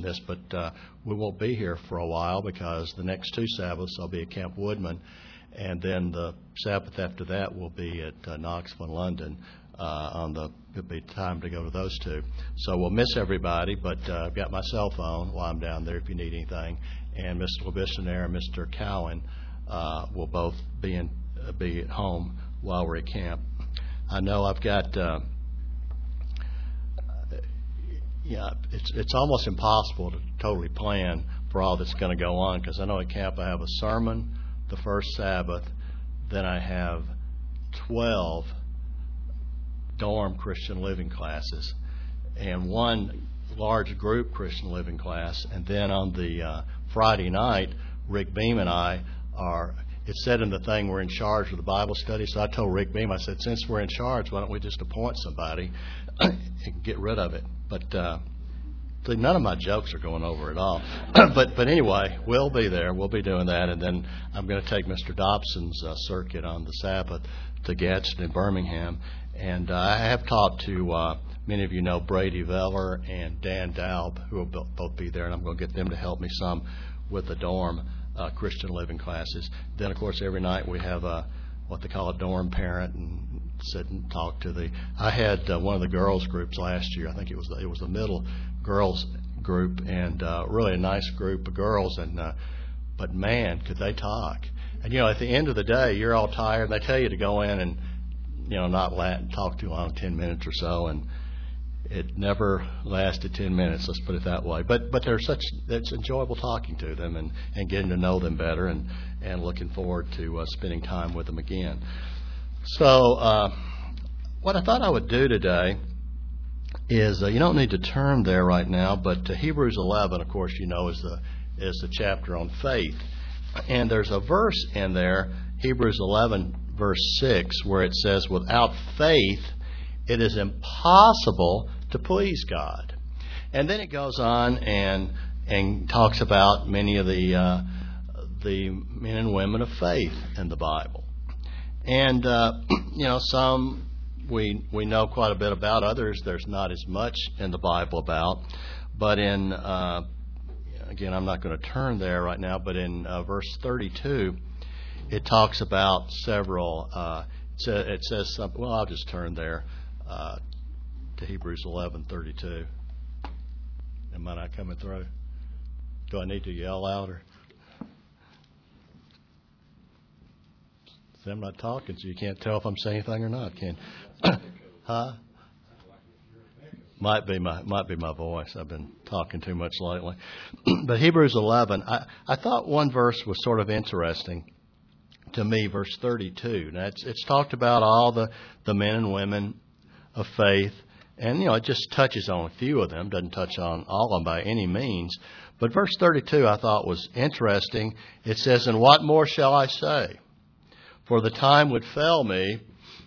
this, but we won't be here for a while because the next 2 Sabbaths I'll be at Camp Woodman, and then the Sabbath after that will be at Knoxville, London. It'll be time to go to those 2. So we'll miss everybody, but I've got my cell phone while I'm down there if you need anything. And Mr. Labissonaire and Mr. Cowan will both be at home while we're at camp. I know I've got, it's almost impossible to totally plan for all that's going to go on, because I know at camp I have a sermon the first Sabbath, then I have 12 dorm Christian living classes and 1 large group Christian living class, and then on the Friday night, Rick Beam and I are, it said in the thing we're in charge of the Bible study, so I told Rick Beam, I said, since we're in charge, why don't we just appoint somebody and get rid of it? But see, none of my jokes are going over at all. but anyway, we'll be there. We'll be doing that, and then I'm going to take Mr. Dobson's circuit on the Sabbath to Gadsden and Birmingham. And I have talked to, many of you know, Brady Veller and Dan Daub, who will both be there, and I'm going to get them to help me some with the dorm Christian living classes. Then, of course, every night we have what they call a dorm parent, and sit and talk to the. I had one of the girls groups last year. I think it was the middle girls group, and really a nice group of girls. And but man, could they talk! And at the end of the day, you're all tired, and they tell you to go in and not talk too long, 10 minutes or so, and it never lasted 10 minutes, let's put it that way. But it's enjoyable talking to them and getting to know them better, and looking forward to spending time with them again. So what I thought I would do today is, you don't need to turn there right now, but Hebrews 11, of course, is the chapter on faith. And there's a verse in there, Hebrews 11, verse 6, where it says, without faith, it is impossible to please God. And then it goes on and talks about many of the men and women of faith in the Bible. And, some we know quite a bit about. Others there's not as much in the Bible about. But in, again, I'm not going to turn there right now, but in verse 32, it talks about several, it says something, well, I'll just turn there to Hebrews 11:32. Am I not coming through? Do I need to yell louder? See, I'm not talking, so you can't tell if I'm saying anything or not, can you? Huh? Might be my voice. I've been talking too much lately. But Hebrews 11, I thought one verse was sort of interesting to me, verse 32. Now, it's talked about all the men and women of faith, and it just touches on a few of them, doesn't touch on all of them by any means. But verse 32 I thought was interesting. It says, and what more shall I say? For the time would fail me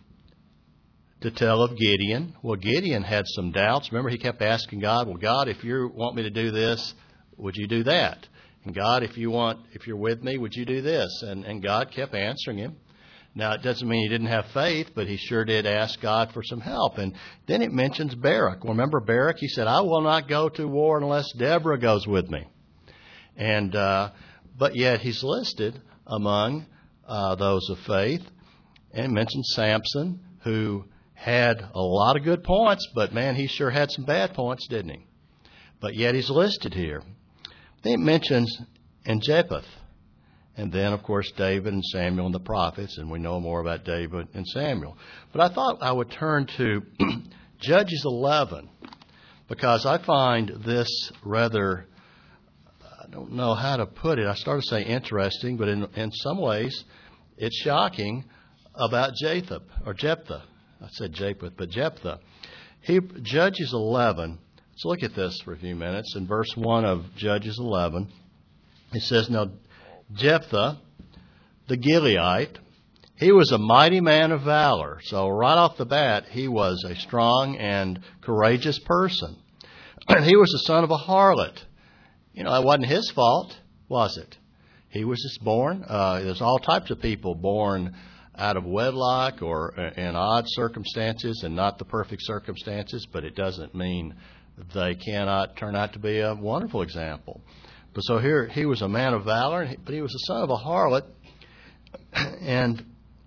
to tell of Gideon. Well, Gideon had some doubts. Remember, he kept asking God, well, God, if you want me to do this, would you do that? And God, if you're with me, would you do this? And God kept answering him. Now, it doesn't mean he didn't have faith, but he sure did ask God for some help. And then it mentions Barak. Well, remember Barak? He said, I will not go to war unless Deborah goes with me. And but yet he's listed among those of faith. And mentions Samson, who had a lot of good points, but man, he sure had some bad points, didn't he? But yet he's listed here. Then it mentions Jephthah. And then, of course, David and Samuel and the prophets, and we know more about David and Samuel. But I thought I would turn to Judges 11, because I find this rather, I don't know how to put it. I started to say interesting, but in some ways it's shocking about Jephthah. I said Japheth, but Jephthah. Judges 11, let's look at this for a few minutes. In verse 1 of Judges 11, it says, now, Jephthah, the Gileadite, he was a mighty man of valor. So right off the bat, he was a strong and courageous person. And he was the son of a harlot. It wasn't his fault, was it? He was just born. There's all types of people born out of wedlock or in odd circumstances and not the perfect circumstances, but it doesn't mean they cannot turn out to be a wonderful example. But so here he was a man of valor, but he was the son of a harlot, and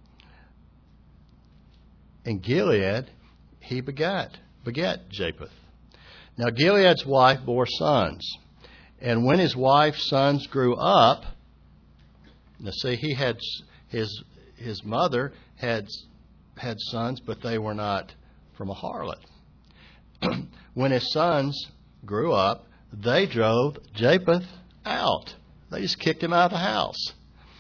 in Gilead he begat Japheth. Now Gilead's wife bore sons, and when his wife's sons grew up, now see, he had his mother had sons, but they were not from a harlot. When his sons grew up, they drove Japheth out. They just kicked him out of the house.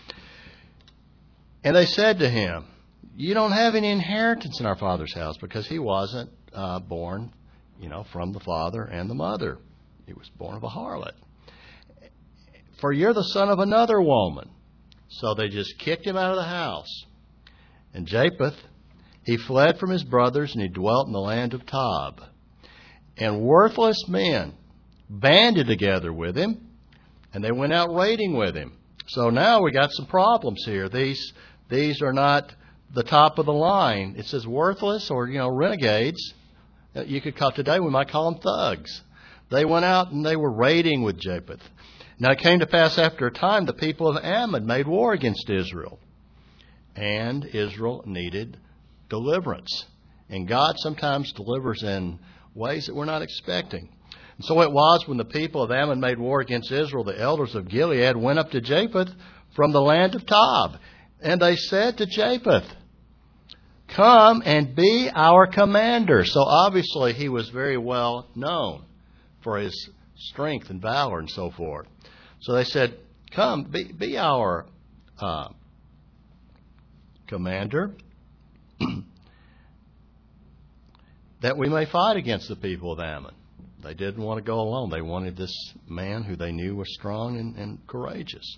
And they said to him, "You don't have any inheritance in our father's house," because he wasn't born, from the father and the mother. He was born of a harlot. "For you're the son of another woman." So they just kicked him out of the house. And Japheth, he fled from his brothers, and he dwelt in the land of Tob. And worthless men banded together with him, and they went out raiding with him. So now we got some problems here. These are not the top of the line. It says worthless or, renegades. You could call today, we might call them thugs. They went out and they were raiding with Japheth. Now it came to pass after a time, the people of Ammon made war against Israel. And Israel needed deliverance. And God sometimes delivers in ways that we're not expecting. And so it was when the people of Ammon made war against Israel, the elders of Gilead went up to Japheth from the land of Tob. And they said to Japheth, "Come and be our commander." So obviously he was very well known for his strength and valor and so forth. So they said, "Come, be our commander, that we may fight against the people of Ammon." They didn't want to go alone. They wanted this man who they knew was strong and courageous.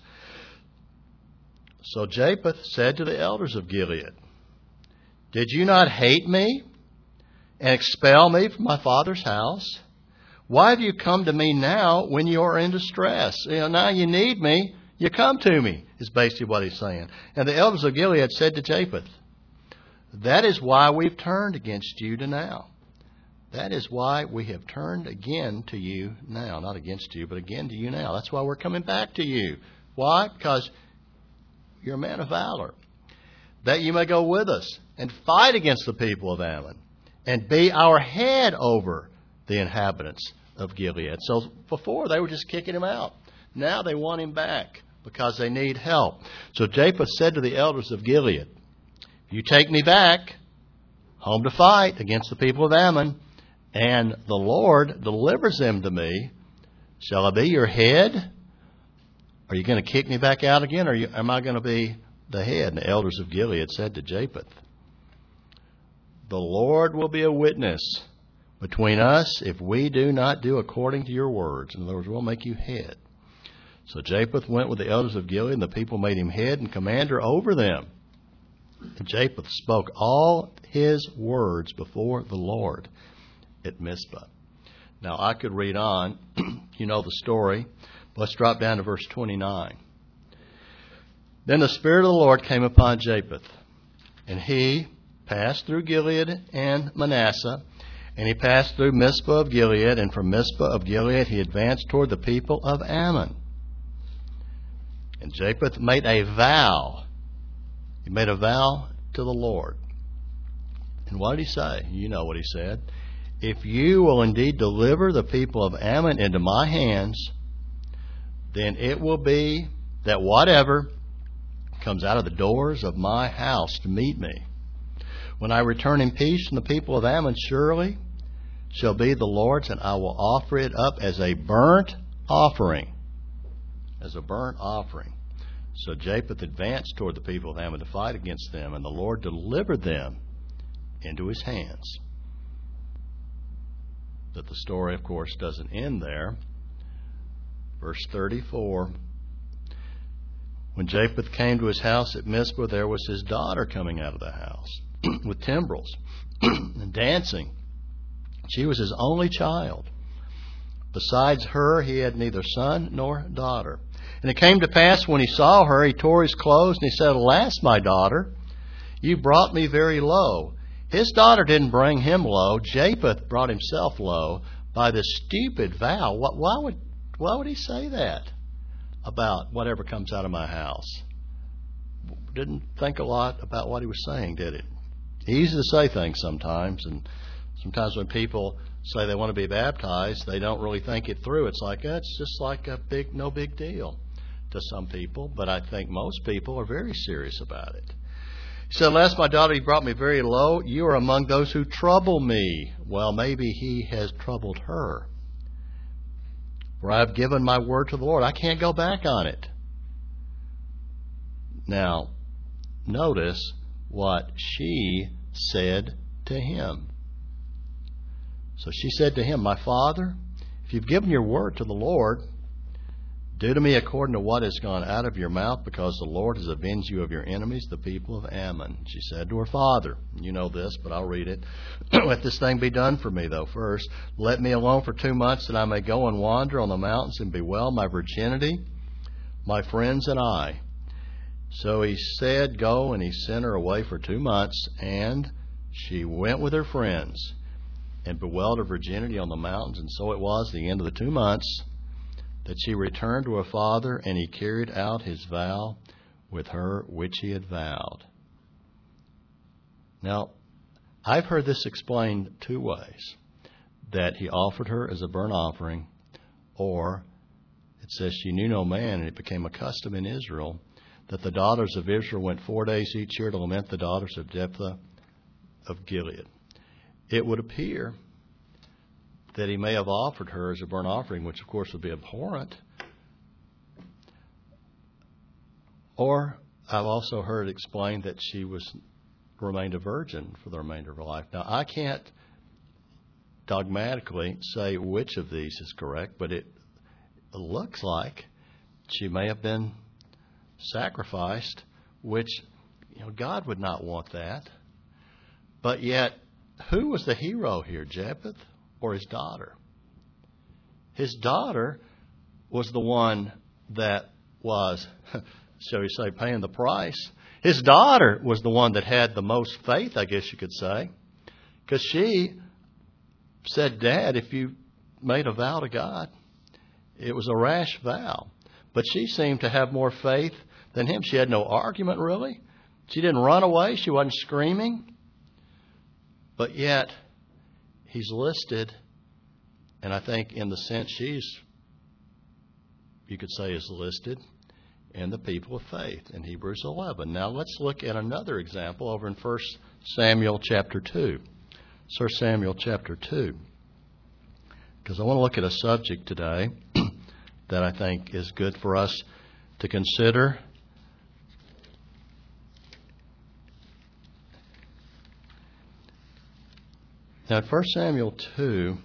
So Japheth said to the elders of Gilead, "Did you not hate me and expel me from my father's house? Why have you come to me now when you are in distress? Now you need me, you come to me," is basically what he's saying. And the elders of Gilead said to Japheth, "That is why we've turned against you to now." That is why we have turned again to you now. Not against you, but again to you now. That's why we're coming back to you. Why? Because you're a man of valor. "That you may go with us and fight against the people of Ammon and be our head over the inhabitants of Gilead." So before they were just kicking him out. Now they want him back because they need help. So Japheth said to the elders of Gilead, "If you take me back home to fight against the people of Ammon, and the Lord delivers them to me, shall I be your head? Are you going to kick me back out again, or am I going to be the head?" And the elders of Gilead said to Japheth, "The Lord will be a witness between us if we do not do according to your words." In other words, we'll make you head. So Japheth went with the elders of Gilead, and the people made him head and commander over them. And Japheth spoke all his words before the Lord at Mizpah. Now, I could read on. You know the story. Let's drop down to verse 29. "Then the Spirit of the Lord came upon Japheth, and he passed through Gilead and Manasseh, and he passed through Mizpah of Gilead, and from Mizpah of Gilead he advanced toward the people of Ammon. And Japheth made a vow. He made a vow to the Lord. And what did he say? You know what he said. "If you will indeed deliver the people of Ammon into my hands, then it will be that whatever comes out of the doors of my house to meet me, when I return in peace from the people of Ammon, surely shall be the Lord's, and I will offer it up as a burnt offering." As a burnt offering. So Japheth advanced toward the people of Ammon to fight against them, and the Lord delivered them into his hands. But the story, of course, doesn't end there. Verse 34. "When Japheth came to his house at Mizpah, there was his daughter coming out of the house with timbrels and dancing. She was his only child. Besides her, he had neither son nor daughter. And it came to pass when he saw her, he tore his clothes, and he said, 'Alas, my daughter, you brought me very low.' His daughter didn't bring him low. Japheth brought himself low by this stupid vow. Why would he say that about whatever comes out of my house? Didn't think a lot about what he was saying, did it? Easy to say things sometimes, and sometimes when people say they want to be baptized, they don't really think it through. It's like, it's just like no big deal to some people, but I think most people are very serious about it. He said, "Lest my daughter, he brought me very low. You are among those who trouble me." Well, maybe he has troubled her. "For I have given my word to the Lord." I can't go back on it. Now, notice what she said to him. So she said to him, "My father, if you've given your word to the Lord, do to me according to what has gone out of your mouth, because the Lord has avenged you of your enemies, the people of Ammon." She said to her father, you know this, but I'll read it. "Let this thing be done for me, though, first. Let me alone for 2 months, that I may go and wander on the mountains and bewail my virginity, my friends and I." So he said, "Go," and he sent her away for 2 months, and she went with her friends and bewailed her virginity on the mountains. And so it was, the end of the 2 months, that she returned to her father, and he carried out his vow with her which he had vowed. Now, I've heard this explained 2 ways. That he offered her as a burnt offering, or it says she knew no man, and it became a custom in Israel that the daughters of Israel went 4 days each year to lament the daughters of Jephthah of Gilead. It would appear that he may have offered her as a burnt offering, which of course would be abhorrent. Or I've also heard explained that she remained a virgin for the remainder of her life. Now, I can't dogmatically say which of these is correct, but it looks like she may have been sacrificed, which God would not want that. But yet, who was the hero here, Jephthah or his daughter? His daughter was the one that was, shall we say, paying the price. His daughter was the one that had the most faith, I guess you could say, because she said, "Dad, if you made a vow to God," it was a rash vow. But she seemed to have more faith than him. She had no argument, really. She didn't run away. She wasn't screaming. But yet, he's listed, and I think in the sense you could say is listed, in the people of faith in Hebrews 11. Now let's look at another example over in 1 Samuel chapter 2. 1 Samuel chapter 2. Because I want to look at a subject today that I think is good for us to consider. Now, in 1 Samuel 2,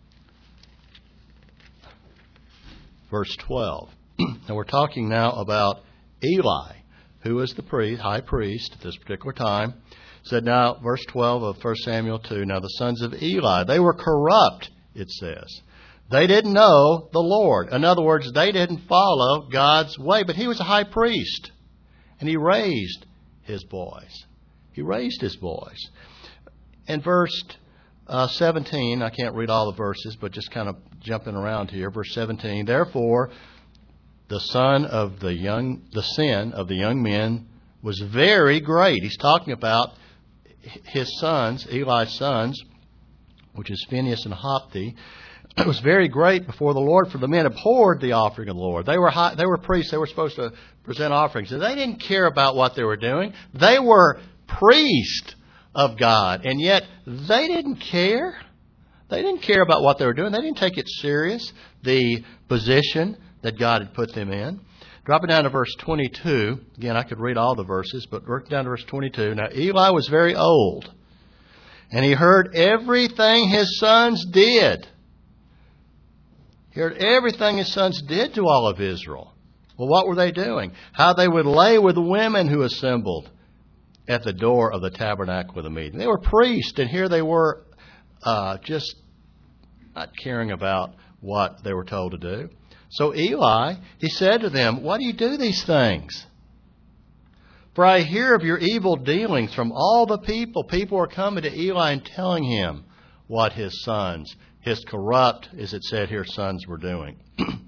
verse 12, and we're talking now about Eli, who was the high priest at this particular time. Said now, verse 12 of 1 Samuel 2, "Now the sons of Eli, they were corrupt," it says. "They didn't know the Lord." In other words, they didn't follow God's way. But he was a high priest, and he raised his boys. He raised his boys. In verse 17, I can't read all the verses, but just kind of jumping around here. Verse 17, "Therefore, the sin of the young men was very great." He's talking about his sons, Eli's sons, which is Phinehas and Hophni. It was very great before the Lord, for the men abhorred the offering of the Lord. They were priests. They were supposed to present offerings. And they didn't care about what they were doing. They were priests of God. And yet, they didn't care. They didn't care about what they were doing. They didn't take it serious, the position that God had put them in. Dropping down to verse 22. Again, I could read all the verses, but work down to verse 22. "Now Eli was very old, and he heard everything his sons did." He heard everything his sons did to all of Israel. Well, what were they doing? How they would lay with the women who assembled at the door of the tabernacle of the meeting. They were priests, and here they were just not caring about what they were told to do. So Eli, he said to them, "Why do you do these things? For I hear of your evil dealings from all the people." People are coming to Eli and telling him what his sons his corrupt, as it said here, sons were doing.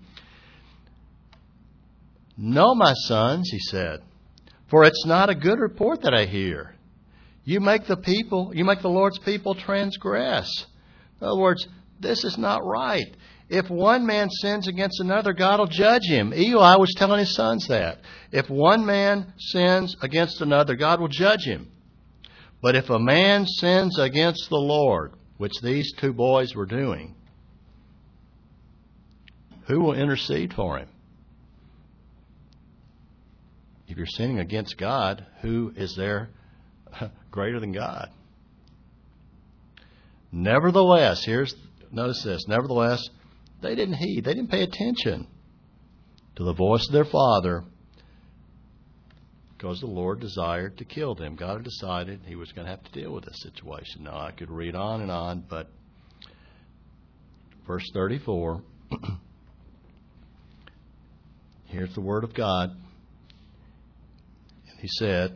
No, my sons, he said, for it's not a good report that I hear. You make the Lord's people transgress. In other words, this is not right. If one man sins against another, God will judge him. Eli was telling his sons that. If one man sins against another, God will judge him. But if a man sins against the Lord, which these two boys were doing, who will intercede for him? If you're sinning against God, who is there greater than God? Nevertheless, notice this, nevertheless, they didn't heed, they didn't pay attention to the voice of their father because the Lord desired to kill them. God had decided he was going to have to deal with this situation. Now, I could read on and on, but verse 34, here's the word of God. He said,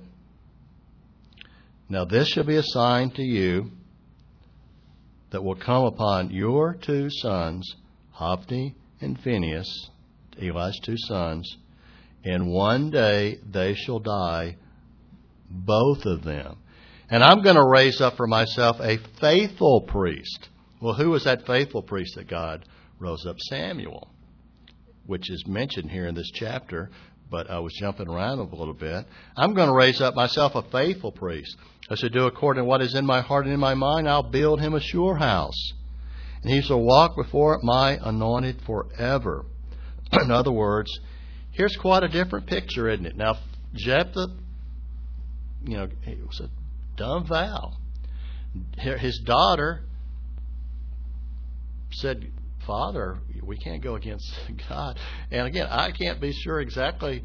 now this shall be a sign to you that will come upon your two sons, Hophni and Phinehas, Eli's two sons. In one day they shall die, both of them. And I'm going to raise up for myself a faithful priest. Well, who was that faithful priest that God rose up? Samuel, which is mentioned here in this chapter. But I was jumping around a little bit. I'm going to raise up myself a faithful priest. I should do according to what is in my heart and in my mind. I'll build him a sure house, and he shall walk before my anointed forever. In other words, here's quite a different picture, isn't it? Now, Jephthah, it was a dumb vow. His daughter said, Father, we can't go against God. And again, I can't be sure exactly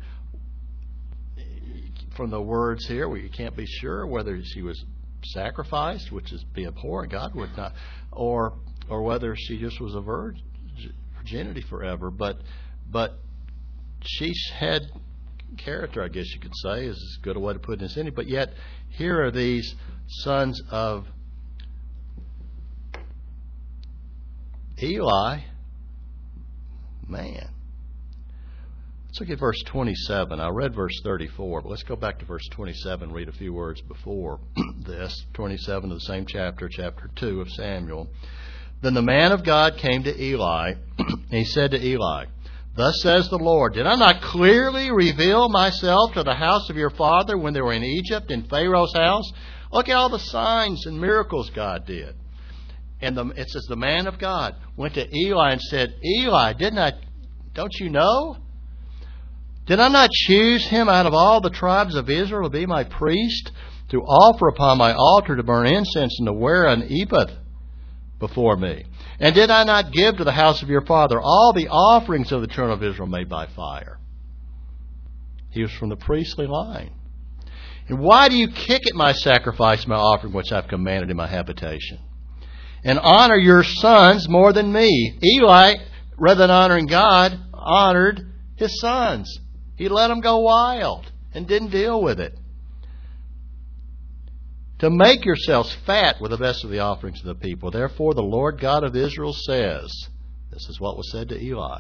from the words here. We can't be sure whether she was sacrificed, which is be abhorrent. God would not, or whether she just was a virginity forever. But she had character, I guess you could say, is as good a way to put this in. But yet, here are these sons of Eli. Man. Let's look at verse 27. I read verse 34, but let's go back to verse 27 and read a few words before this. 27 of the same chapter, chapter 2 of Samuel. Then the man of God came to Eli, and he said to Eli, thus says the Lord, did I not clearly reveal myself to the house of your father when they were in Egypt, in Pharaoh's house? Look at all the signs and miracles God did. And it says the man of God went to Eli and said, Eli, don't you know? Did I not choose him out of all the tribes of Israel to be my priest, to offer upon my altar, to burn incense, and to wear an ephod before me? And did I not give to the house of your father all the offerings of the children of Israel made by fire? He was from the priestly line. And why do you kick at my sacrifice, my offering, which I've commanded in my habitation? And honor your sons more than me. Eli, rather than honoring God, honored his sons. He let them go wild and didn't deal with it. To make yourselves fat with the best of the offerings of the people. Therefore the Lord God of Israel says, this is what was said to Eli,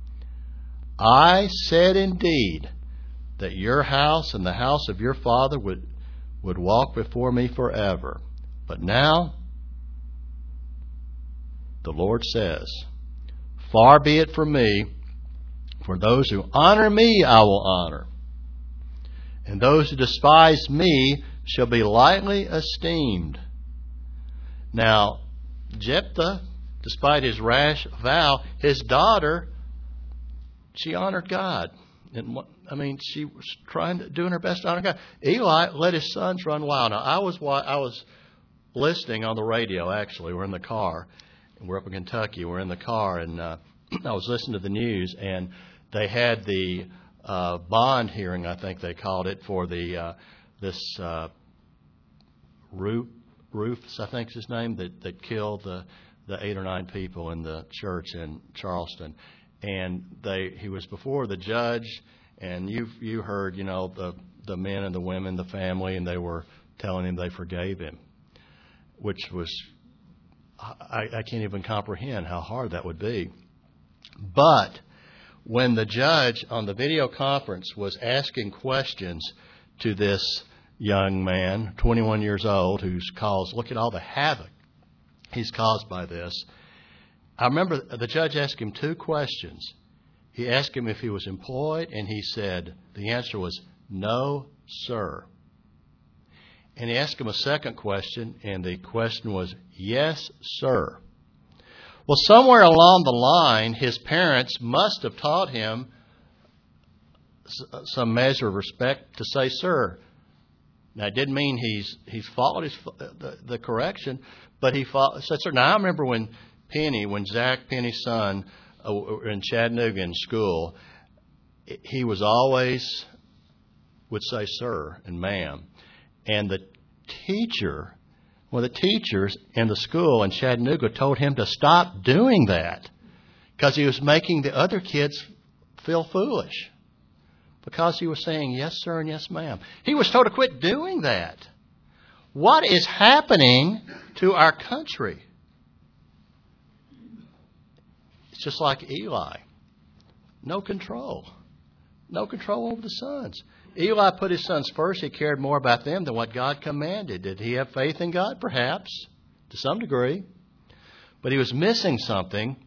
I said indeed that your house and the house of your father would walk before me forever. But now the Lord says, far be it from me, for those who honor me I will honor, and those who despise me shall be lightly esteemed. Now, Jephthah, despite his rash vow, his daughter, she honored God. And she was doing her best to honor God. Eli let his sons run wild. Now, I was listening on the radio. Actually, we're in the car. We're up in Kentucky. We're in the car, and I was listening to the news, and they had the bond hearing, I think they called it, for this Rufus, I think is his name, that killed the 8 or 9 people in the church in Charleston. And he was before the judge, and you heard, the men and the women, the family, and they were telling him they forgave him, which was I can't even comprehend how hard that would be. But when the judge on the video conference was asking questions to this young man, 21 years old, who's caused, look at all the havoc he's caused by this. I remember the judge asked him two questions. He asked him if he was employed, and he said, the answer was, no, sir. And he asked him a second question, and the question was, yes, sir. Well, somewhere along the line, his parents must have taught him some measure of respect to say, sir. Now, it didn't mean he's followed the correction, but he said, sir. Now, I remember when Zach Penny's son in Chattanooga in school, he was always would say sir and ma'am. And the teacher, one of the teachers in the school in Chattanooga told him to stop doing that because he was making the other kids feel foolish because he was saying yes, sir, and yes, ma'am. He was told to quit doing that. What is happening to our country? It's just like Eli. No control. No control over the sons. Eli put his sons first. He cared more about them than what God commanded. Did he have faith in God? Perhaps, to some degree. But he was missing something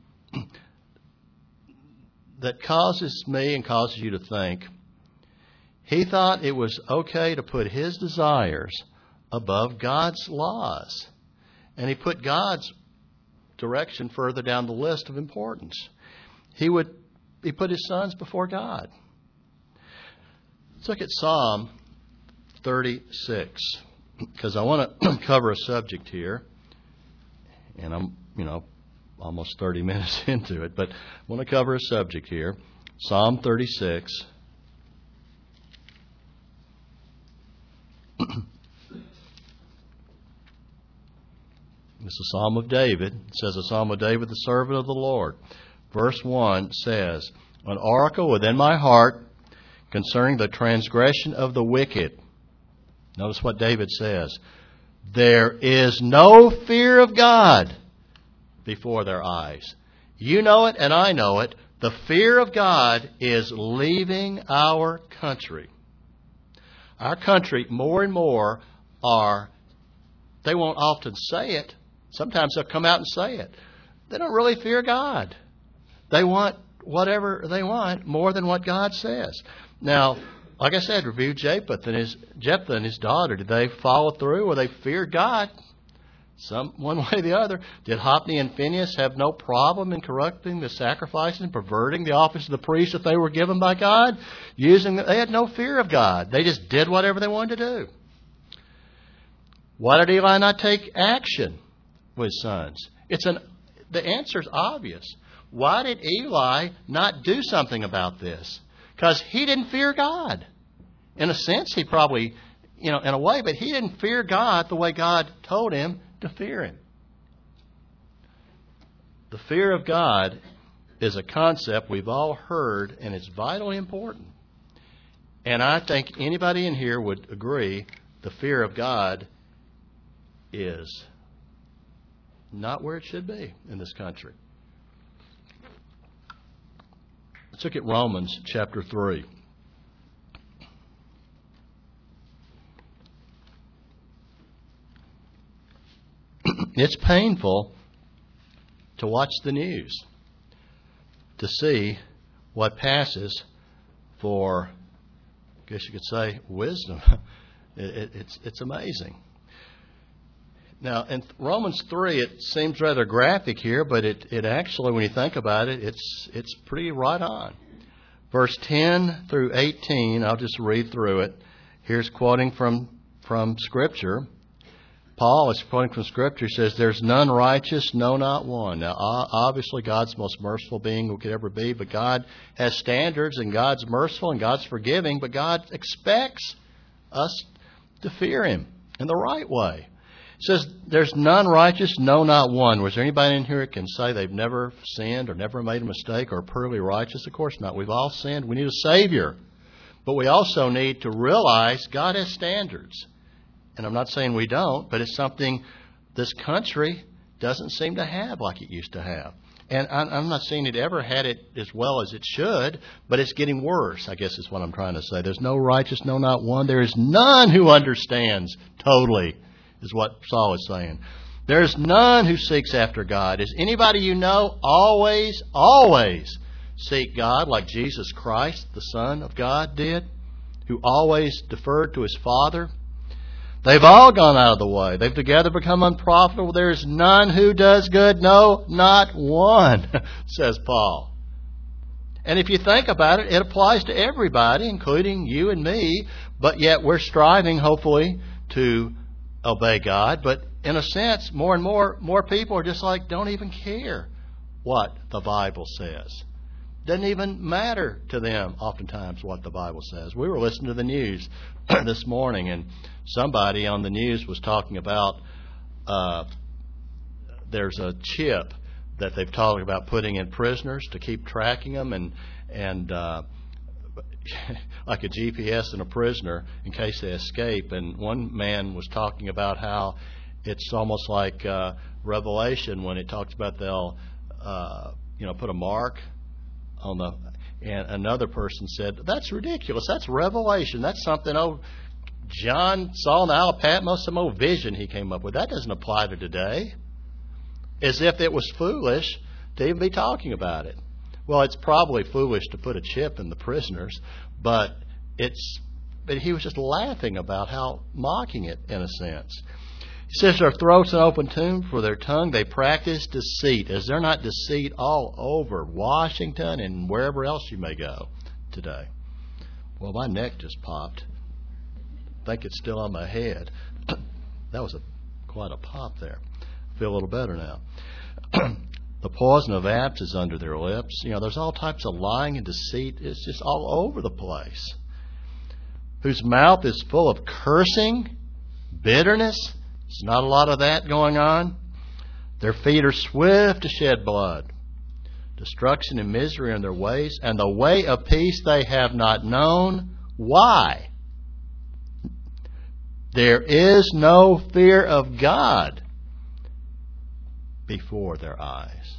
that causes me and causes you to think. He thought it was okay to put his desires above God's laws. And he put God's direction further down the list of importance. He put his sons before God. Let's look at Psalm 36, because I want to cover a subject here, and I'm, almost 30 minutes into it, but I want to cover a subject here. Psalm 36. This is a Psalm of David. It says, a Psalm of David, the servant of the Lord. Verse 1 says, an oracle within my heart concerning the transgression of the wicked. Notice what David says. There is no fear of God before their eyes. You know it and I know it. The fear of God is leaving our country. Our country, more and more, they won't often say it. Sometimes they'll come out and say it. They don't really fear God. They want whatever they want more than what God says. Now, like I said, review Jephthah and his daughter. Did they follow through or they feared God? One way or the other. Did Hophni and Phinehas have no problem in corrupting the sacrifices and perverting the office of the priest that they were given by God? They had no fear of God. They just did whatever they wanted to do. Why did Eli not take action with his sons? The answer is obvious. Why did Eli not do something about this? Because he didn't fear God. In a sense, he probably, in a way, but he didn't fear God the way God told him to fear him. The fear of God is a concept we've all heard, and it's vitally important. And I think anybody in here would agree the fear of God is not where it should be in this country. Let's look at Romans chapter 3. It's painful to watch the news to see what passes for, I guess you could say, wisdom. It's amazing. Now, in Romans 3, it seems rather graphic here, but it actually, when you think about it, it's pretty right on. Verse 10 through 18, I'll just read through it. Here's quoting from Scripture. Paul is quoting from Scripture. He says, there's none righteous, no, not one. Now, obviously, God's the most merciful being who could ever be, but God has standards, and God's merciful, and God's forgiving, but God expects us to fear Him in the right way. It says, there's none righteous, no, not one. Was there anybody in here that can say they've never sinned or never made a mistake or are purely righteous? Of course not. We've all sinned. We need a Savior. But we also need to realize God has standards. And I'm not saying we don't, but it's something this country doesn't seem to have like it used to have. And I'm not saying it ever had it as well as it should, but it's getting worse, I guess is what I'm trying to say. There's no righteous, no, not one. There is none who understands totally, is what Saul is saying. There's none who seeks after God. Is anybody you know always seek God like Jesus Christ, the Son of God, did, who always deferred to his Father? They've all gone out of the way. They've together become unprofitable. There is none who does good. No, not one, says Paul. And if you think about it, it applies to everybody, including you and me, but yet we're striving, hopefully, to obey God. But in a sense, more and more people are just like, don't even care what the Bible says. Doesn't even matter to them oftentimes what the Bible says. We were listening to the news this morning, and somebody on the news was talking about there's a chip that they've talked about putting in prisoners to keep tracking them, and like a GPS in a prisoner in case they escape. And one man was talking about how it's almost like Revelation when it talks about they'll put a mark on the, and another person said, that's ridiculous. That's Revelation. That's something John saw in the Isle of Patmos, some old vision he came up with. That doesn't apply to today. As if it was foolish to even be talking about it. Well, it's probably foolish to put a chip in the prisoners, but he was just laughing about how mocking it in a sense. He says their throats an open tomb for their tongue. They practice deceit. Is there not deceit all over Washington and wherever else you may go today? Well, my neck just popped. I think it's still on my head. That was quite a pop there. I feel a little better now. The poison of apes is under their lips. There's all types of lying and deceit. It's just all over the place. Whose mouth is full of cursing, bitterness. There's not a lot of that going on. Their feet are swift to shed blood. Destruction and misery are in their ways, and the way of peace they have not known. Why? There is no fear of God before their eyes.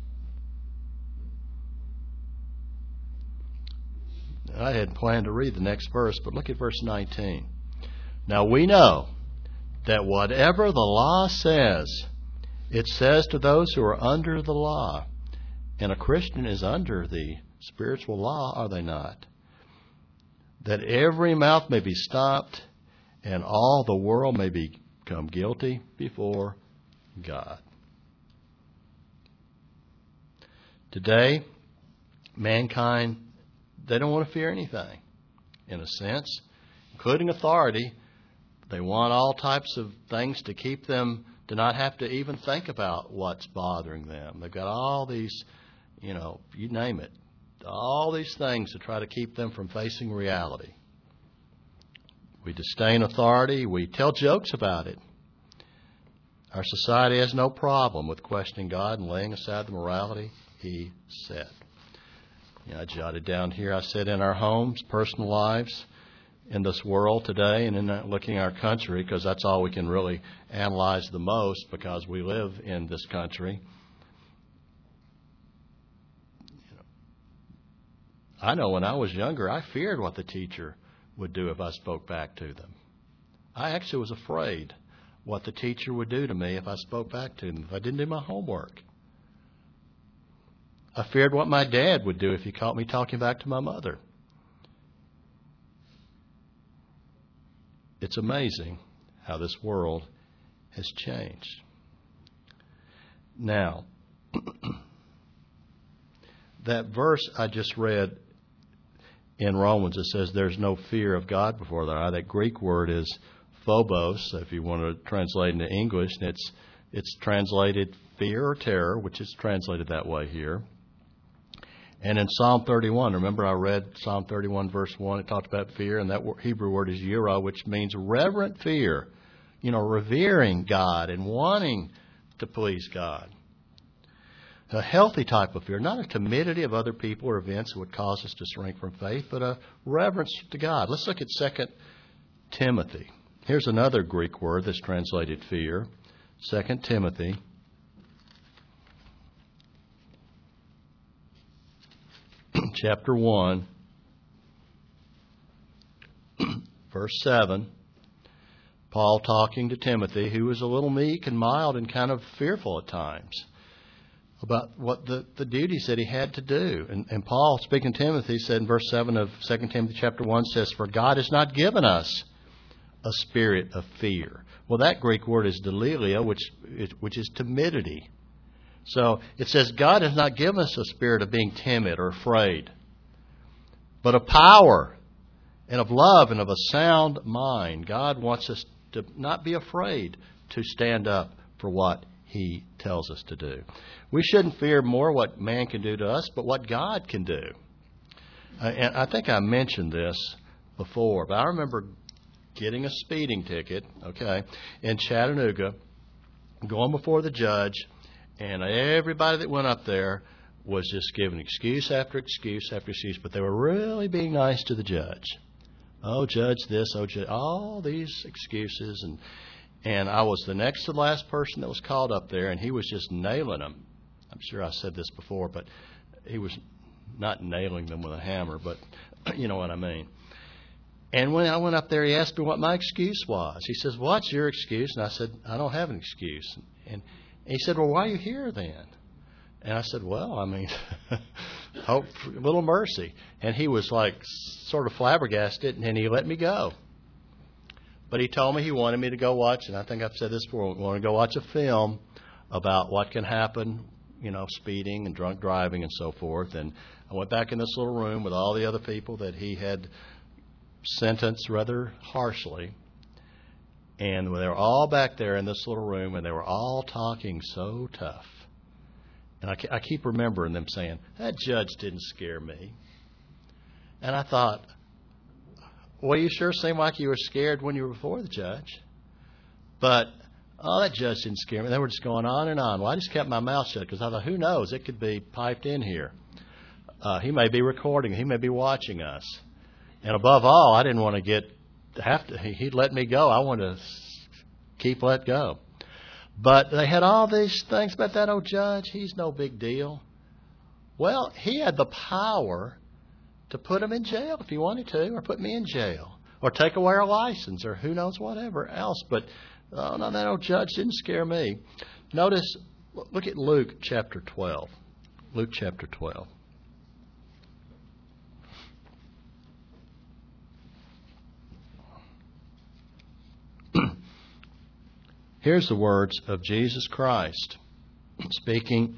I had planned to read the next verse, but look at verse 19. Now we know that whatever the law says, it says to those who are under the law. And a Christian is under the spiritual law, are they not? That every mouth may be stopped and all the world may become guilty before God. Today, mankind, they don't want to fear anything, in a sense, including authority. They want all types of things to keep them, to not have to even think about what's bothering them. They've got all these, you name it, all these things to try to keep them from facing reality. We disdain authority. We tell jokes about it. Our society has no problem with questioning God and laying aside the morality He said. I jotted down here, I said, in our homes, personal lives, in this world today, and in looking at our country, because that's all we can really analyze the most because we live in this country. I know when I was younger, I feared what the teacher would do if I spoke back to them. I actually was afraid what the teacher would do to me if I spoke back to them, if I didn't do my homework. I feared what my dad would do if he caught me talking back to my mother. It's amazing how this world has changed. Now, that verse I just read in Romans, it says there's no fear of God before their eye. That Greek word is phobos, if you want to translate into English, and it's translated fear or terror, which is translated that way here. And in Psalm 31, remember I read Psalm 31 verse 1, it talked about fear, and that Hebrew word is yirah, which means reverent fear, revering God and wanting to please God. A healthy type of fear, not a timidity of other people or events that would cause us to shrink from faith, but a reverence to God. Let's look at 2 Timothy. Here's another Greek word that's translated fear. 2 Timothy chapter 1, verse 7, Paul talking to Timothy, who was a little meek and mild and kind of fearful at times about what the duties that he had to do. And Paul, speaking to Timothy, said in verse 7 of 2 Timothy chapter 1, says, "For God has not given us a spirit of fear." Well, that Greek word is delilia, which is timidity. So it says God has not given us a spirit of being timid or afraid, but of power and of love and of a sound mind. God wants us to not be afraid to stand up for what He tells us to do. We shouldn't fear more what man can do to us, but what God can do. And I think I mentioned this before, but I remember getting a speeding ticket, in Chattanooga, going before the judge, and everybody that went up there was just giving excuse after excuse after excuse, but they were really being nice to the judge. Oh, judge this, oh, judge, all these excuses. And I was the next to the last person that was called up there, and he was just nailing them. I'm sure I said this before, but he was not nailing them with a hammer, but you know what I mean. And when I went up there, he asked me what my excuse was. He says, "What's your excuse?" And I said, "I don't have an excuse." And he said, "Well, why are you here then?" And I said, "Well, I mean, hope for a little mercy." And he was like sort of flabbergasted, and he let me go. But he told me he wanted me to go watch, and I think I've said this before, we want to go watch a film about what can happen, speeding and drunk driving and so forth. And I went back in this little room with all the other people that he had sentenced rather harshly. And they were all back there in this little room, and they were all talking so tough. And I keep remembering them saying, "That judge didn't scare me." And I thought, well, you sure seemed like you were scared when you were before the judge. But, that judge didn't scare me. They were just going on and on. Well, I just kept my mouth shut because I thought, who knows? It could be piped in here. He may be recording. He may be watching us. And above all, I didn't want to he'd let me go. I wanted to keep let go. But they had all these things about that old judge. He's no big deal. Well, he had the power to put him in jail if he wanted to, or put me in jail, or take away our license, or who knows whatever else. But no, that old judge didn't scare me. Notice, look at Luke chapter 12. Luke chapter 12. Here's the words of Jesus Christ speaking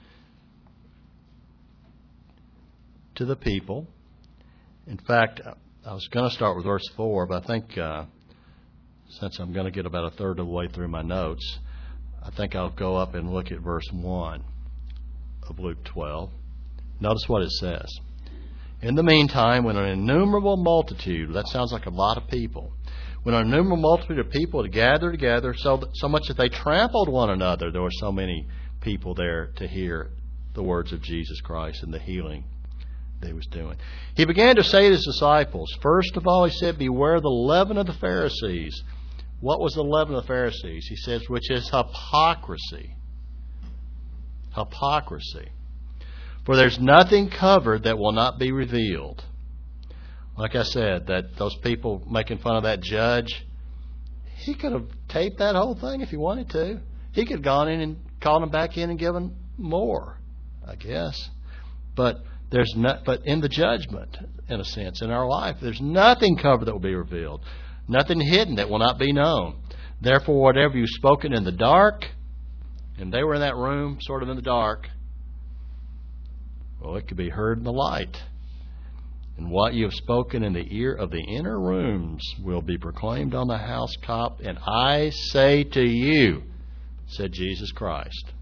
to the people. In fact, I was going to start with verse 4, but I think since I'm going to get about a third of the way through my notes, I think I'll go up and look at verse 1 of Luke 12. Notice what it says. "In the meantime, when an innumerable multitude," that sounds like a lot of people, "when an innumerable multitude of people had gathered together, so much that they trampled one another," there were so many people there to hear the words of Jesus Christ and the healing that He was doing. "He began to say to His disciples," first of all, He said, "Beware the leaven of the Pharisees." What was the leaven of the Pharisees? He says, which is hypocrisy. Hypocrisy. "For there's nothing covered that will not be revealed." Like I said, that those people making fun of that judge, he could have taped that whole thing if he wanted to. He could have gone in and called them back in and given more, I guess. But but in the judgment, in a sense, in our life, there's nothing covered that will be revealed, nothing hidden that will not be known. "Therefore, whatever you've spoken in the dark," and they were in that room, sort of in the dark, well, it could be heard in the light. "And what you have spoken in the ear of the inner rooms will be proclaimed on the housetop. And I say to you," said Jesus Christ.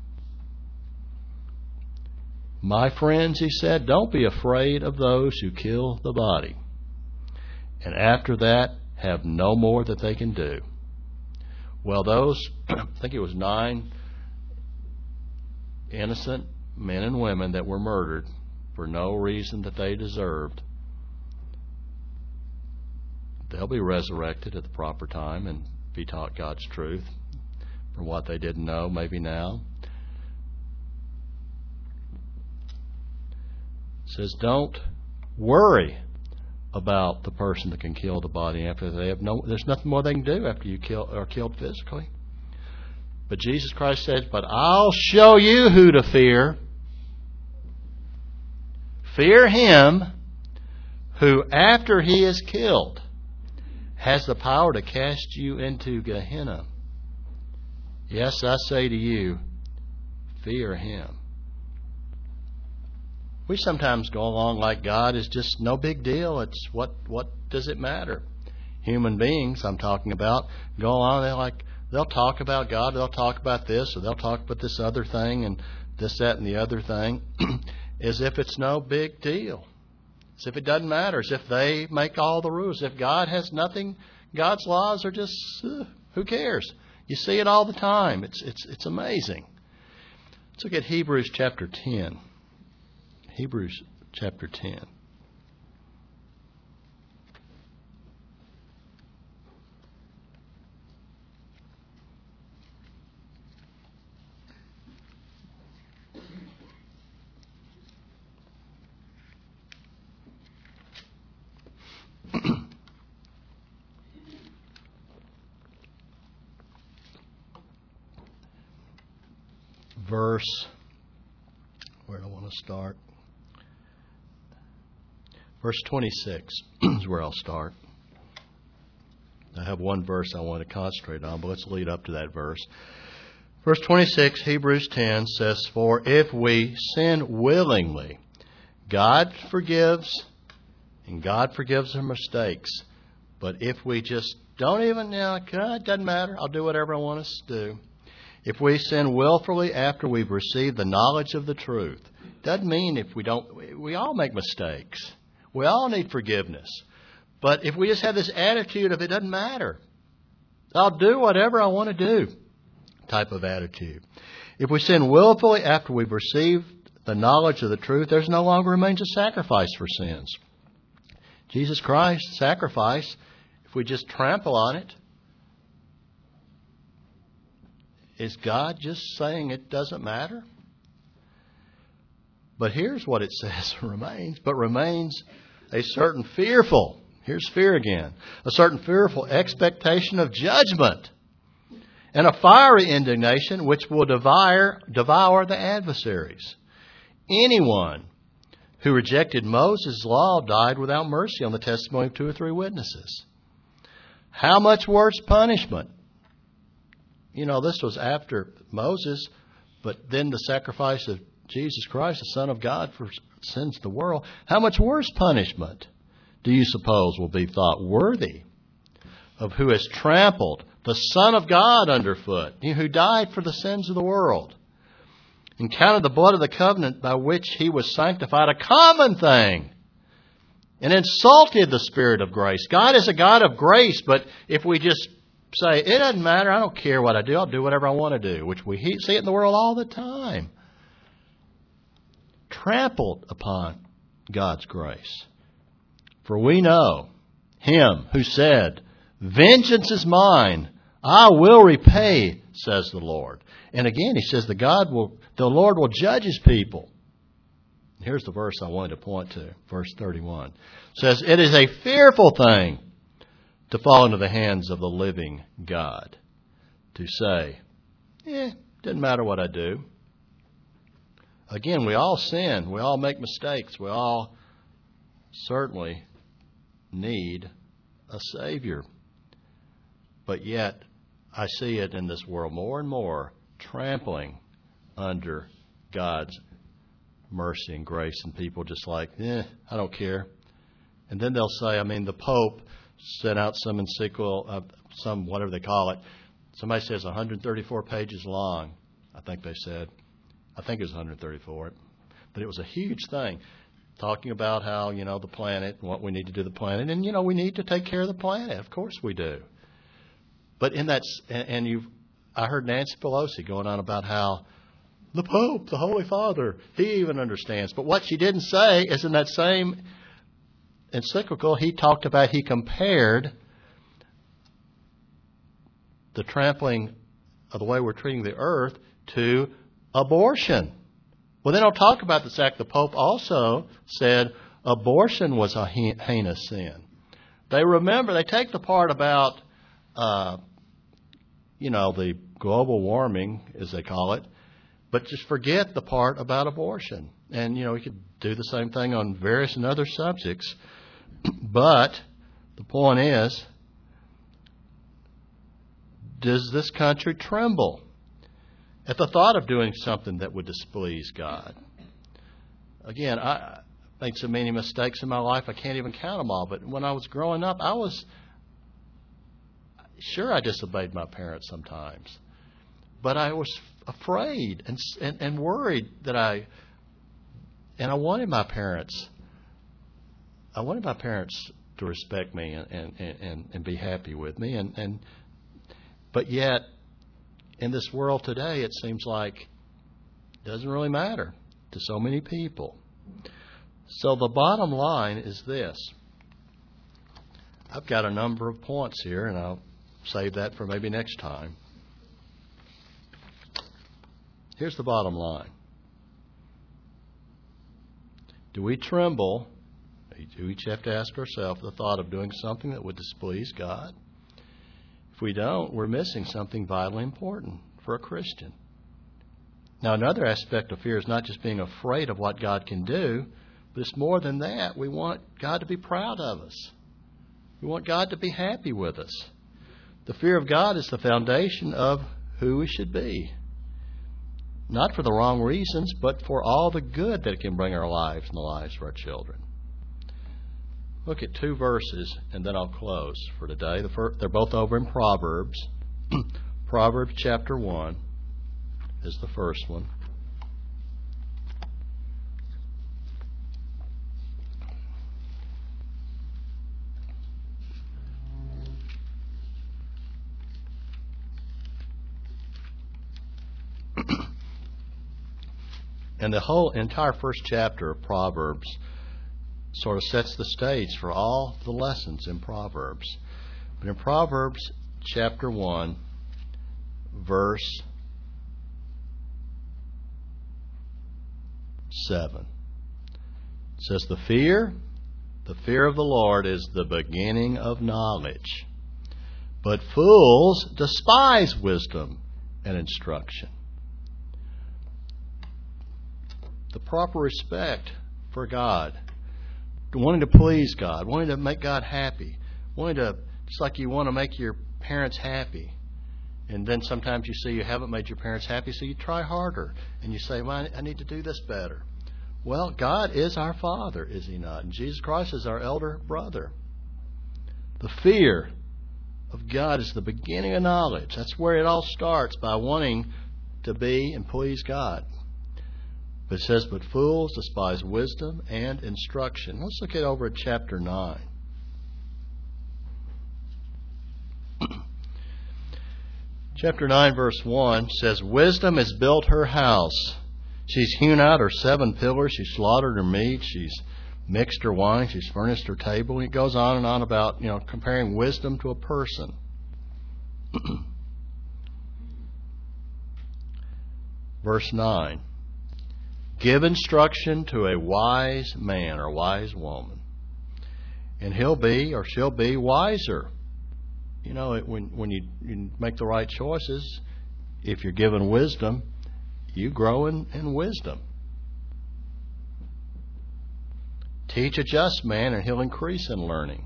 "My friends," He said, "don't be afraid of those who kill the body, and after that have no more that they can do." Well, those, I think it was 9 innocent men and women that were murdered for no reason that they deserved, they'll be resurrected at the proper time and be taught God's truth from what they didn't know, maybe now. says, don't worry about the person that can kill the body after they have there's nothing more they can do after you are killed physically. But Jesus Christ says, but I'll show you who to fear. Fear him who, after he is killed, has the power to cast you into Gehenna. Yes, I say to you, fear him. We sometimes go along like God is just no big deal. It's what does it matter? Human beings, I'm talking about, go along, they'll talk about God, they'll talk about this, or they'll talk about this other thing, and this, that, and the other thing, as if it's no big deal. As if it doesn't matter, as if they make all the rules. If God has nothing, God's laws are just, who cares? You see it all the time. It's amazing. Let's look at Hebrews chapter 10. Hebrews chapter 10. Where do I want to start? Verse 26 is where I'll start. I have one verse I want to concentrate on, but let's lead up to that verse. Verse 26, Hebrews 10 says, for if we sin willingly, God forgives, and God forgives our mistakes. But if we just don't even, it doesn't matter, I'll do whatever I want us to do. If we sin willfully after we've received the knowledge of the truth, doesn't mean if we don't, we all make mistakes. We all need forgiveness. But if we just have this attitude of it doesn't matter, I'll do whatever I want to do type of attitude. If we sin willfully after we've received the knowledge of the truth, there's no longer remains a sacrifice for sins. Jesus Christ's sacrifice, if we just trample on it, is God just saying it doesn't matter? But here's what it says remains. But remains a certain fearful, here's fear again, a certain fearful expectation of judgment and a fiery indignation which will devour the adversaries. Anyone who rejected Moses' law died without mercy on the testimony of 2 or 3 witnesses. How much worse punishment? This was after Moses, but then the sacrifice of Jesus Christ, the Son of God, for sins of the world. How much worse punishment do you suppose will be thought worthy of who has trampled the Son of God underfoot, who died for the sins of the world, and counted the blood of the covenant by which he was sanctified a common thing, and insulted the Spirit of grace? God is a God of grace, but if we just say, it doesn't matter, I don't care what I do, I'll do whatever I want to do, which we see it in the world all the time. Trampled upon God's grace. For we know him who said, vengeance is mine, I will repay, says the Lord. And again, he says the Lord will judge his people. Here's the verse I wanted to point to, verse 31. It says, it is a fearful thing to fall into the hands of the living God. To say, doesn't matter what I do. Again, we all sin. We all make mistakes. We all certainly need a Savior. But yet, I see it in this world more and more, trampling under God's mercy and grace, and people just like, I don't care. And then they'll say, the Pope sent out some encyclical, some whatever they call it. Somebody says 134 pages long, I think they said. I think it was 134. But it was a huge thing, talking about how, the planet and what we need to do to the planet. And, we need to take care of the planet. Of course we do. But in that, I heard Nancy Pelosi going on about how the Pope, the Holy Father, he even understands. But what she didn't say is in that same encyclical, he compared the trampling of the way we're treating the earth to abortion. Well, they don't talk about this act. The Pope also said abortion was a heinous sin. They take the part about, the global warming, as they call it, but just forget the part about abortion. And, we could do the same thing on various and other subjects. But the point is, does this country tremble at the thought of doing something that would displease God? Again, I made so many mistakes in my life, I can't even count them all. But when I was growing up, I disobeyed my parents sometimes. But I was afraid and worried that I wanted my parents. I wanted my parents to respect me and be happy with me. But yet, in this world today, it seems like it doesn't really matter to so many people. So the bottom line is this. I've got a number of points here, and I'll save that for maybe next time. Here's the bottom line. Do we tremble? We each have to ask ourselves the thought of doing something that would displease God. If we don't, we're missing something vitally important for a Christian. Now, another aspect of fear is not just being afraid of what God can do, but it's more than that. We want God to be proud of us. We want God to be happy with us. The fear of God is the foundation of who we should be. Not for the wrong reasons, but for all the good that it can bring our lives and the lives of our children. Look at two verses, and then I'll close for today. They're both over in Proverbs. Proverbs chapter 1 is the first one. And the whole entire first chapter of Proverbs sort of sets the stage for all the lessons in Proverbs. But in Proverbs chapter 1, verse 7, it says, The fear of the Lord is the beginning of knowledge, but fools despise wisdom and instruction. The proper respect for God, wanting to please God, wanting to make God happy, just like you want to make your parents happy. And then sometimes you see you haven't made your parents happy, so you try harder. And you say, well, I need to do this better. Well, God is our Father, is He not? And Jesus Christ is our elder brother. The fear of God is the beginning of knowledge. That's where it all starts, by wanting to be and please God. But it says, but fools despise wisdom and instruction. Let's look over at chapter 9. Chapter 9, verse 1 says, Wisdom has built her house. She's hewn out her 7 pillars. She's slaughtered her meat. She's mixed her wine. She's furnished her table. And it goes on and on about, comparing wisdom to a person. Verse 9. Give instruction to a wise man or a wise woman, and he'll be or she'll be wiser. When you make the right choices, if you're given wisdom, you grow in wisdom. Teach a just man, and he'll increase in learning.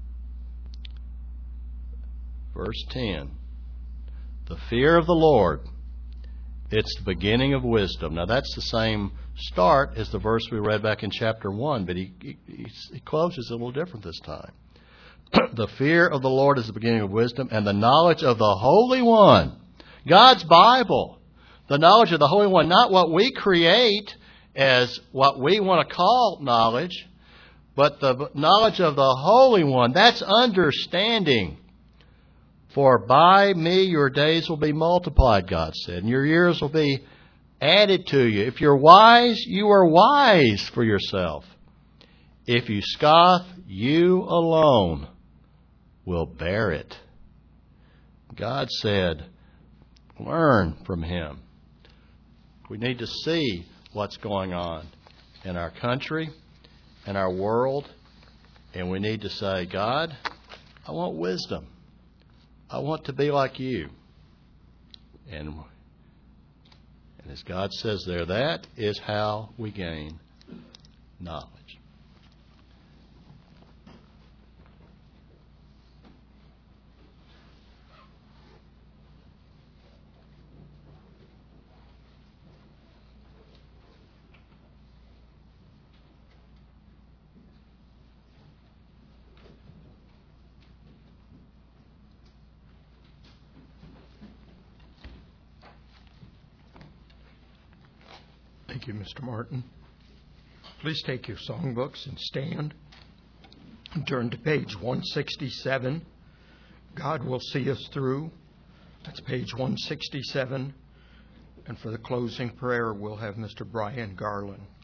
Verse 10. The fear of the Lord, it's the beginning of wisdom. Now that's the same start as the verse we read back in chapter 1, but he closes a little different this time. The fear of the Lord is the beginning of wisdom, and the knowledge of the Holy One, God's Bible, the knowledge of the Holy One, not what we create as what we want to call knowledge, but the knowledge of the Holy One. That's understanding. For by me your days will be multiplied, God said, and your years will be added to you. If you're wise, you are wise for yourself. If you scoff, you alone will bear it. God said, learn from Him. We need to see what's going on in our country and our world, and we need to say, God, I want wisdom. I want to be like you. And as God says there, that is how we gain knowledge. Thank you, Mr. Martin. Please take your songbooks and stand and turn to page 167. God will see us through. That's page 167. And for the closing prayer, we'll have Mr. Brian Garland.